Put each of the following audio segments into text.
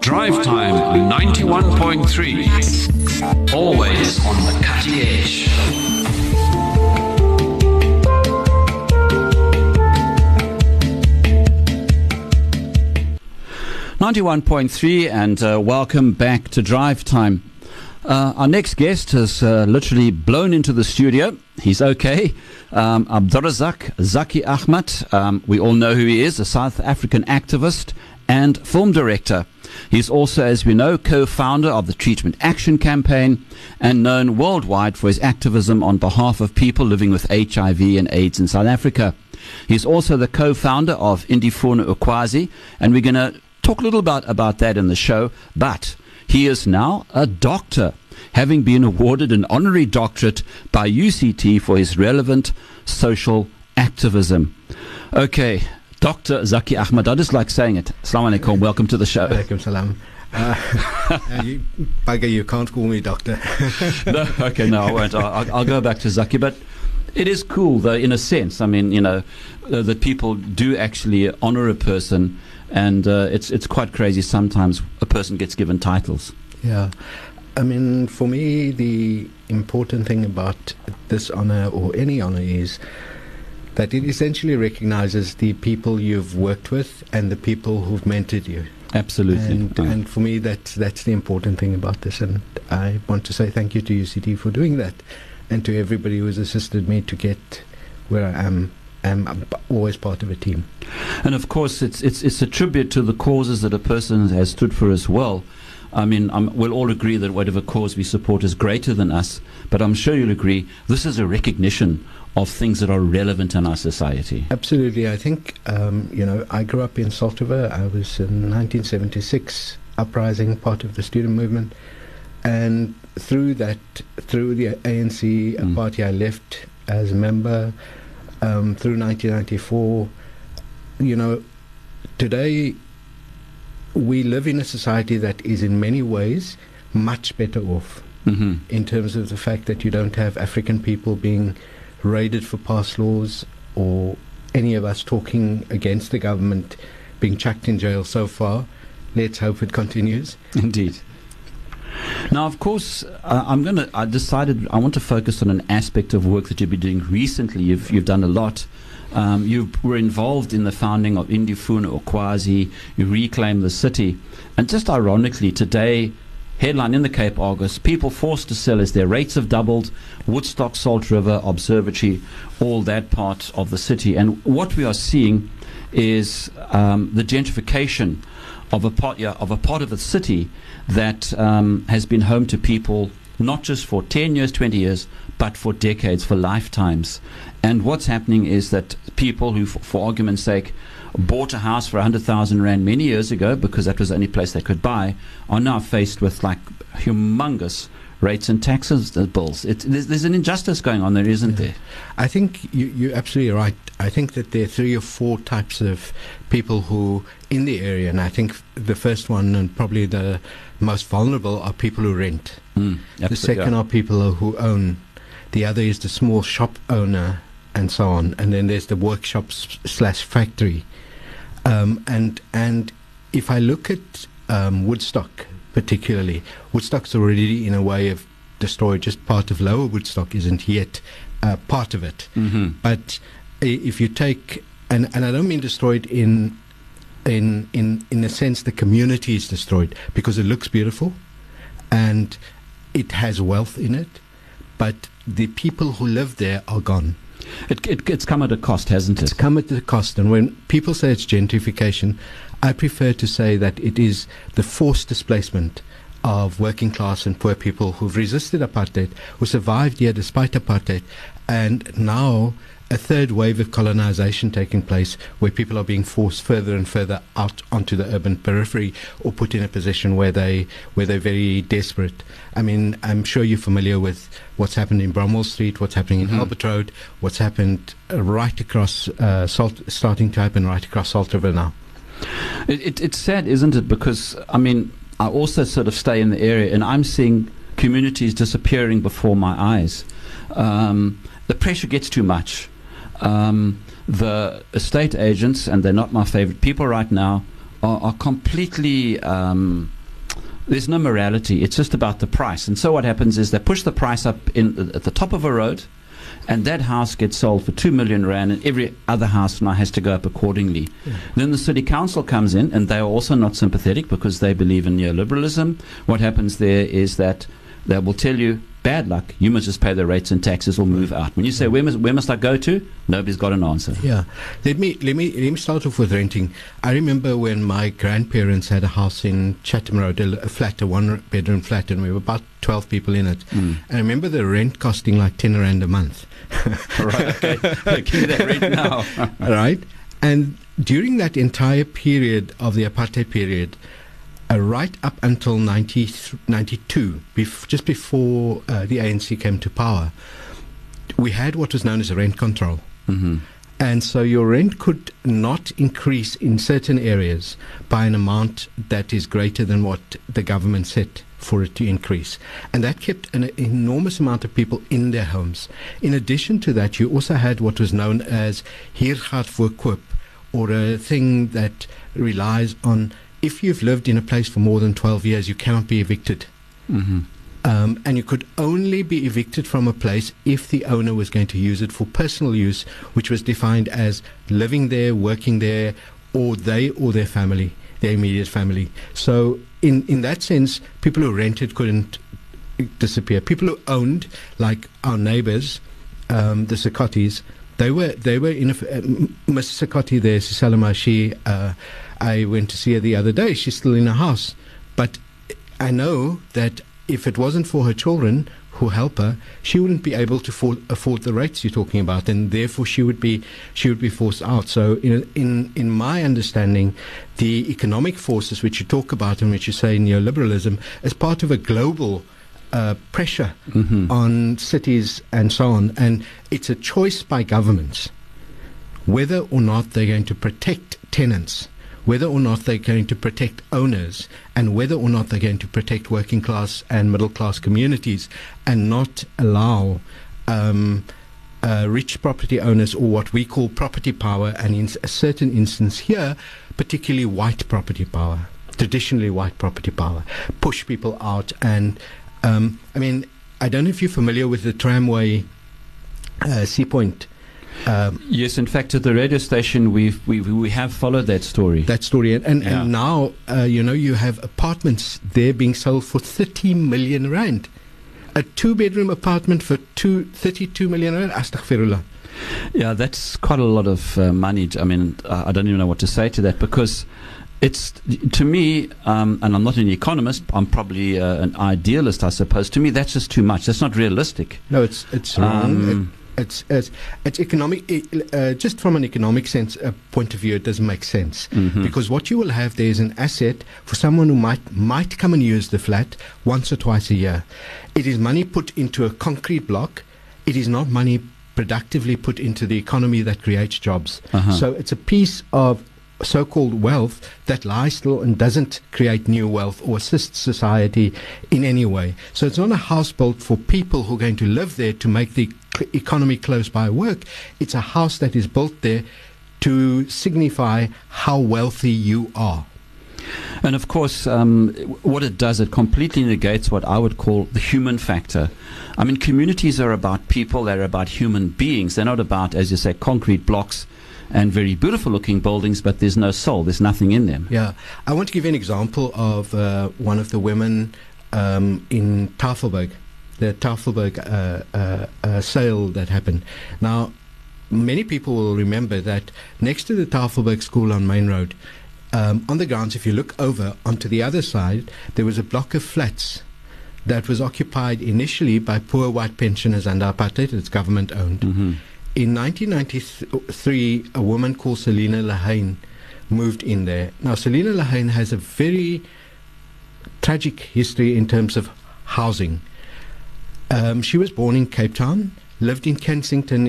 Drive Time 91.3. Always on the cutting edge. .3 and welcome back to Drive Time. Our next guest has literally blown into the studio. He's okay. Abdurrazak Zaki Ahmed. We all know who he is, a South African activist and film director. He's also, as we know, co-founder of the Treatment Action Campaign and known worldwide for his activism on behalf of people living with HIV and AIDS in South Africa. He's also the co-founder of Indifuna Ukwazi, and we're going to talk a little about that in the show. But he is now a doctor, having been awarded an honorary doctorate by UCT for his relevant social activism. Okay, Dr. Zaki Ahmed, I just like saying it. Assalamu alaikum, welcome to the show. Alaikum salam. You can't call me doctor. No, okay, no, I won't. I'll go back to Zaki, but it is cool, though, in a sense. I mean, you know, that people do actually honor a person, and it's quite crazy sometimes a person gets given titles. Yeah. I mean, for me, the important thing about this honor or any honor is that it essentially recognizes the people you've worked with and the people who've mentored you. Absolutely. And for me, that's the important thing about this. And I want to say thank you to UCT for doing that, and to everybody who has assisted me to get where I am. I'm always part of a team. And of course, it's a tribute to the causes that a person has stood for as well. I mean, we'll all agree that whatever cause we support is greater than us, but I'm sure you'll agree this is a recognition of things that are relevant in our society. Absolutely. I think, I grew up in Salt River. I was in 1976 uprising, part of the student movement. And through the ANC, a party I left as a member, through 1994, today we live in a society that is in many ways much better off in terms of the fact that you don't have African people being raided for past laws, or any of us talking against the government being chucked in jail so far. Let's hope it continues. Indeed. Now, of course, I decided I want to focus on an aspect of work that you've been doing recently. You've done a lot. You were involved in the founding of Indifuna Ukwazi. You reclaimed the city. And just ironically, today, headline in the Cape Argus, people forced to sell as their rates have doubled, Woodstock, Salt River, Observatory, all that part of the city. And what we are seeing is the gentrification of a part of the city that has been home to people not just for 10 years, 20 years, but for decades, for lifetimes. And what's happening is that people who, for argument's sake, bought a house for 100,000 Rand many years ago because that was the only place they could buy, are now faced with like humongous rates and taxes bills. There's an injustice going on there, isn't there? I think you're absolutely right. I think that there are 3 or 4 types of people who in the area, and I think the first one and probably the most vulnerable are people who rent. The second are people who own. The other is the small shop owner, and so on. And then there's the workshops/factory. And if I look at Woodstock particularly, Woodstock's already in a way of destroyed. Just part of Lower Woodstock isn't yet part of it. But if you take, and I don't mean destroyed in the sense the community is destroyed, because it looks beautiful and it has wealth in it, but the people who live there are gone. It's come at a cost, hasn't it? It's come at a cost. And when people say it's gentrification, I prefer to say that it is the forced displacement of working class and poor people who've resisted apartheid, who survived here despite apartheid, and now a third wave of colonization taking place, where people are being forced further and further out onto the urban periphery, or put in a position where they're very desperate. I mean, I'm sure you're familiar with what's happened in Bromwell Street, what's happening in Albert Road, what's happened right across starting to happen right across Salt River now. It's sad, isn't it? Because I mean, I also sort of stay in the area, and I'm seeing communities disappearing before my eyes. The pressure gets too much. The estate agents, and they're not my favorite people right now, are completely There's no morality. It's just about the price. And so what happens is they push the price up at the top of a road, and that house gets sold for 2 million rand, and every other house now has to go up accordingly. Then the city council comes in, and they are also not sympathetic because they believe in neoliberalism. What happens there is that they will tell you, bad luck, you must just pay the rates and taxes or move out. When you say, where must I go to? Nobody's got an answer. Yeah. Let me start off with renting. I remember when my grandparents had a house in Chatham Road, a flat, a one-bedroom flat, and we were about 12 people in it. And I remember the rent costing like 10 rand a month. Right, okay. Give me that rent now. Right? And during that entire period of the apartheid period, right up until 92, just before the ANC came to power, we had what was known as rent control. And so your rent could not increase in certain areas by an amount that is greater than what the government set for it to increase. And that kept an enormous amount of people in their homes. In addition to that, you also had what was known as huurgeld voorkoop, or a thing that relies on, if you've lived in a place for more than 12 years, you cannot be evicted. And you could only be evicted from a place if the owner was going to use it for personal use, which was defined as living there, working there, or they or their family, their immediate family. So in that sense, people who rented couldn't disappear. People who owned, like our neighbors, the Sakotis, they were in Mrs. Sakoti there, Sisalama, I went to see her the other day. She's still in her house. But I know that if it wasn't for her children who help her, she wouldn't be able to afford the rates you're talking about, and therefore she would be forced out. So in my understanding, the economic forces which you talk about and which you say neoliberalism is part of a global pressure on cities and so on, and it's a choice by governments whether or not they're going to protect tenants, whether or not they're going to protect owners, and whether or not they're going to protect working class and middle class communities, and not allow rich property owners, or what we call property power, and in a certain instance here, particularly white property power, traditionally white property power, push people out. And I mean, I don't know if you're familiar with the tramway Sea Point. Yes, in fact, at the radio station, we have followed that story. And now, you have apartments there being sold for 30 million rand. A 2-bedroom apartment for 32 million rand. Astaghfirullah. Yeah, that's quite a lot of money. I mean, I don't even know what to say to that, because it's, to me, and I'm not an economist, I'm probably an idealist, I suppose. To me, that's just too much. That's not realistic. No, it's wrong. It's economic. Just from an economic sense point of view, it doesn't make sense, because what you will have there is an asset for someone who might come and use the flat once or twice a year. It is money put into a concrete block. It is not money productively put into the economy that creates jobs. So it's a piece of so-called wealth that lies still and doesn't create new wealth or assist society in any way. So it's not a house built for people who are going to live there to make the economy close by work. It's a house that is built there to signify how wealthy you are. And of course, what it does, it completely negates what I would call the human factor. I mean, communities are about people, they're about human beings. They're not about, as you say, concrete blocks and very beautiful looking buildings, but there's no soul, there's nothing in them. Yeah. I want to give you an example of one of the women in Tafelberg, the Tafelberg sale that happened. Now, many people will remember that next to the Tafelberg School on Main Road, on the grounds, if you look over onto the other side, there was a block of flats that was occupied initially by poor white pensioners under apartheid. It's government owned. In 1993, a woman called Selina Lahane moved in there. Now, Selina Lahane has a very tragic history in terms of housing. She was born in Cape Town, lived in Kensington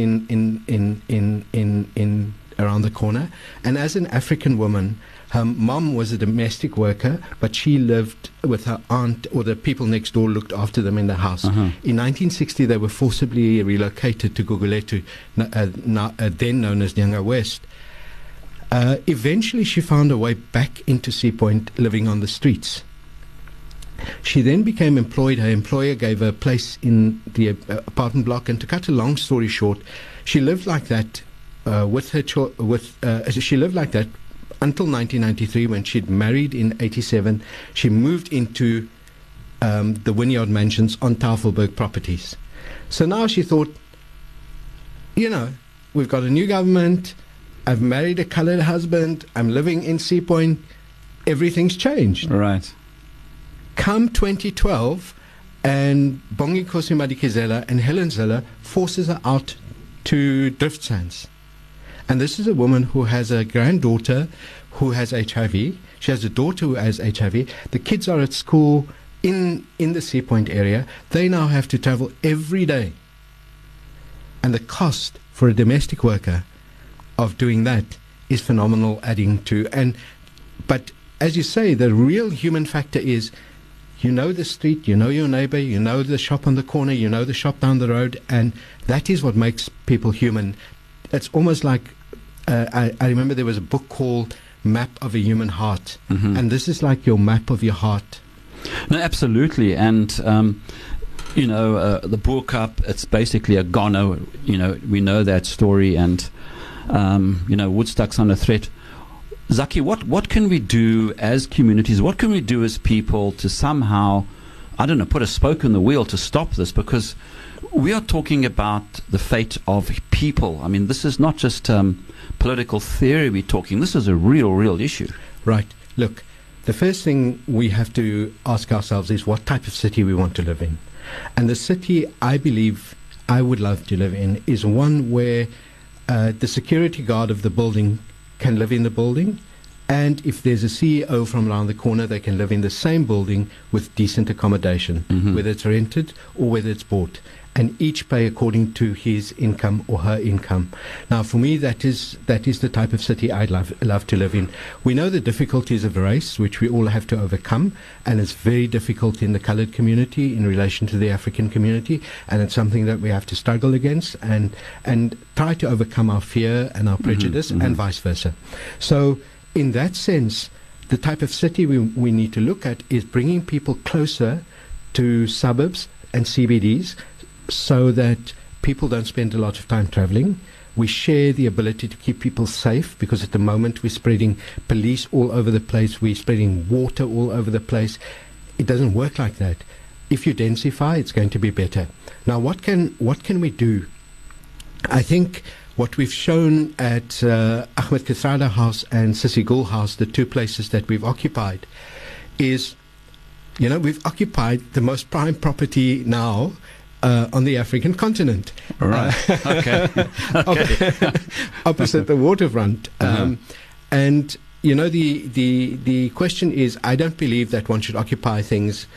in around the corner, and as an African woman, her mom was a domestic worker, but she lived with her aunt, or the people next door looked after them in the house. In 1960, they were forcibly relocated to Gugulethu, then known as Nyanga West. Eventually, she found her way back into Sea Point, living on the streets. She then became employed. Her employer gave her a place in the apartment block. And to cut a long story short, she lived like that with her she lived like that until 1993, when she'd married in 87. She moved into the Wynyard Mansions on Tafelberg properties. So now she thought, we've got a new government. I've married a coloured husband. I'm living in Sea Point. Everything's changed. Right. Come 2012, and Bongi Nkosi Madikizela and Helen Zille forces her out to Drift Sands. And this is a woman who has a granddaughter who has HIV. She has a daughter who has HIV. The kids are at school in the Sea Point area. They now have to travel every day. And the cost for a domestic worker of doing that is phenomenal, but as you say, the real human factor is, the street, your neighbor, the shop on the corner, the shop down the road, and that is what makes people human. It's almost like, I remember there was a book called Map of a Human Heart, and this is like your map of your heart. No, absolutely, and the Boer Cup, it's basically a goner. We know that story, and Woodstock's under threat. Zaki, what can we do as communities? What can we do as people to somehow, put a spoke in the wheel to stop this? Because we are talking about the fate of people. I mean, this is not just political theory we're talking. This is a real issue. Right. Look, the first thing we have to ask ourselves is what type of city we want to live in. And the city I believe I would love to live in is one where the security guard of the building can live in the building, and if there's a CEO from around the corner, they can live in the same building with decent accommodation, whether it's rented or whether it's bought, and each pay according to his income or her income. Now, for me, that is the type of city I'd love to live in. We know the difficulties of race, which we all have to overcome, and it's very difficult in the coloured community in relation to the African community, and it's something that we have to struggle against and try to overcome our fear and our prejudice, and vice versa. So, in that sense, the type of city we need to look at is bringing people closer to suburbs and CBDs, so that people don't spend a lot of time traveling. We share the ability to keep people safe, because at the moment we're spreading police all over the place, we're spreading water all over the place. It doesn't work like that. If you densify, it's going to be better. Now, what can we do? I think what we've shown at Ahmed Kathrada House and Sissy Gul House, the two places that we've occupied, is, we've occupied the most prime property now on the African continent. Right. Okay. Opposite the waterfront. And, the question is, I don't believe that one should occupy things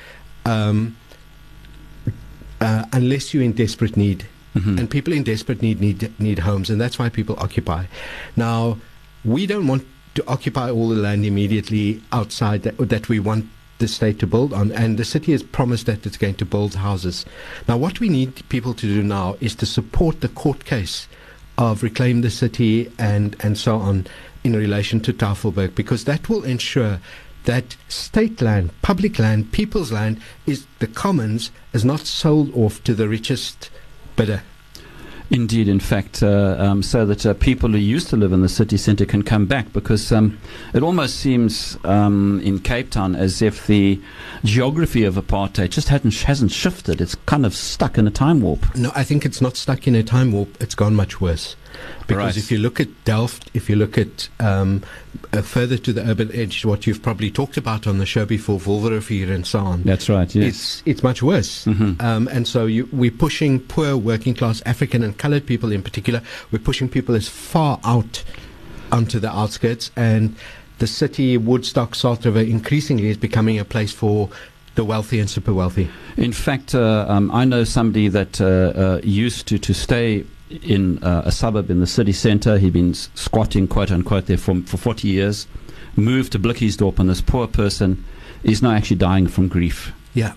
unless you're in desperate need. And people in desperate need homes, and that's why people occupy. Now, we don't want to occupy all the land immediately outside that we want the state to build on, and the city has promised that it's going to build houses. Now, what we need people to do now is to support the court case of Reclaim the City and so on in relation to Tafelberg, because that will ensure that state land, public land, people's land, the commons, is not sold off to the richest bidder. Indeed, in fact, so that people who used to live in the city centre can come back, because it almost seems in Cape Town as if the geography of apartheid just hasn't shifted. It's kind of stuck in a time warp. No, I think it's not stuck in a time warp. It's gone much worse. Because if you look at Delft, if you look at further to the urban edge, what you've probably talked about on the show before, Wolverrivier and so on. That's right, yes. It's much worse. And so we're pushing poor working class African and coloured people in particular. We're pushing people as far out onto the outskirts. And the city, Woodstock, Salt River, increasingly is becoming a place for the wealthy and super wealthy. In fact, I know somebody that used to stay in a suburb in the city centre. He'd been squatting, quote unquote, there for 40 years, moved to Blikkiesdorp, and this poor person is now actually dying from grief. Yeah.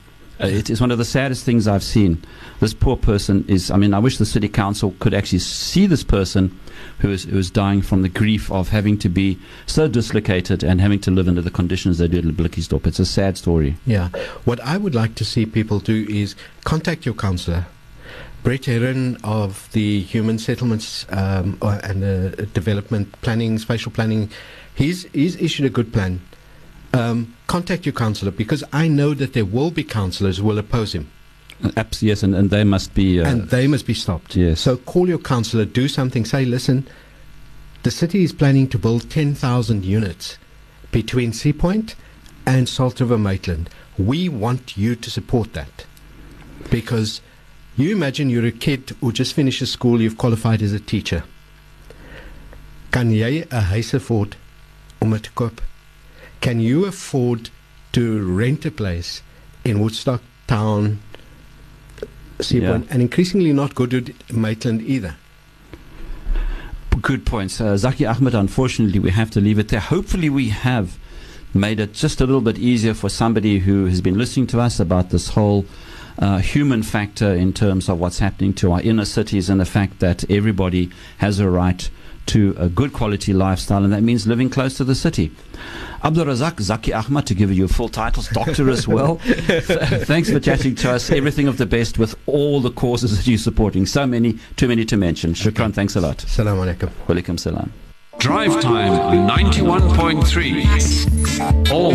It is one of the saddest things I've seen. This poor person is, I mean, I wish the city council could actually see this person who is dying from the grief of having to be so dislocated and having to live under the conditions they do at Blikkiesdorp. It's a sad story. Yeah. What I would like to see people do is contact your councillor. Brett Herron of the Human Settlements and Development Planning, Spatial Planning, he's issued a good plan. Contact your councillor, because I know that there will be councillors who will oppose him. Yes, and they must be... and they must be stopped. Yes. So call your councillor, do something, say, listen, the city is planning to build 10,000 units between Sea Point and Salt River Maitland. We want you to support that. Because you imagine you're a kid who just finishes school, you've qualified as a teacher. Kan jy 'n huis afford om het te koop? Can you afford to rent a place in Woodstock Town, Sea Point, and increasingly not go to Maitland either? Good points. Zaki Ahmed, unfortunately, we have to leave it there. Hopefully we have made it just a little bit easier for somebody who has been listening to us about this whole human factor in terms of what's happening to our inner cities, and the fact that everybody has a right to a good quality lifestyle, and that means living close to the city. Abdul Razak Zaki Ahmed, to give you full titles, doctor as well. Thanks for chatting to us. Everything of the best with all the causes that you're supporting. So many, too many to mention. Shukran, thanks a lot. Assalamu alaikum. Walaikum salam. Drive Time 91.3. All